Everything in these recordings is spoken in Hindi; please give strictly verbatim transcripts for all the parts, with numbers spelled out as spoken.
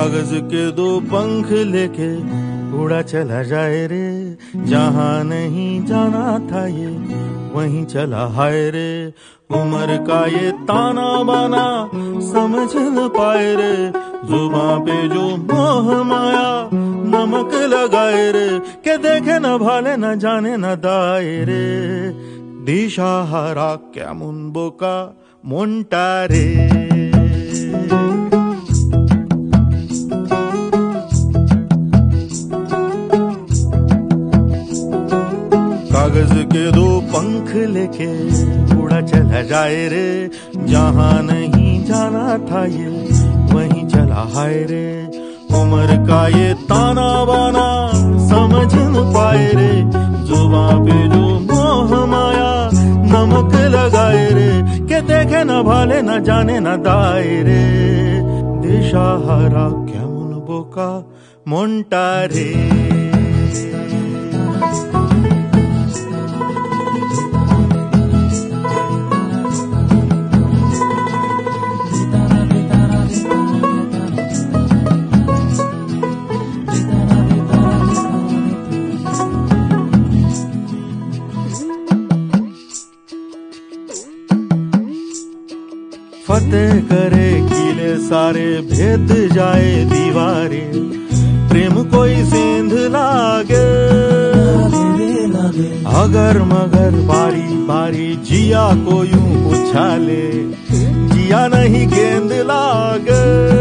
कागज के दो पंख लेके उड़ा चला जाए रे, जहां नहीं जाना था ये वहीं चला हाय रे। उम्र का ये ताना बाना समझ न पाए रे, जुबां पे जो मोह माया नमक लगाए रे, के देखे न भाले न जाने न दाए रे। दिशा हरा क्या मुनबोका मोंटा रे। कागज के दो पंख लेके उड़ा चला जाए रे, जहां नहीं जाना था ये वहीं चला हाय रे। उम्र का ये ताना बाना समझ न पाए रे, जुबां पे जो मोह माया नमक लगाए रे, के देखे न भाले न जाने न दाए रे। दिशा हरा क्या मुनबोका मोंटा रे। फतेह करे किले सारे, भेद जाए दीवारे, प्रेम कोई सेंध लागे। अगर मगर बारी बारी जिया को यूं उछाले, जिया नहीं गेंद लागे।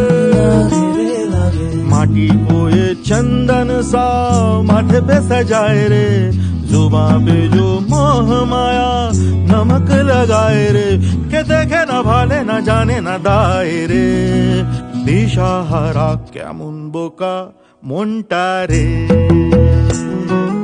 माटी को ये चंदन सा माथे पे सजाए रे, जुबां पे जो मोह माया नमक लगाए रे, के देखे न भाले न जाने न दाए रे। दिशा हरा क्या मुनबोका मोंटा रे।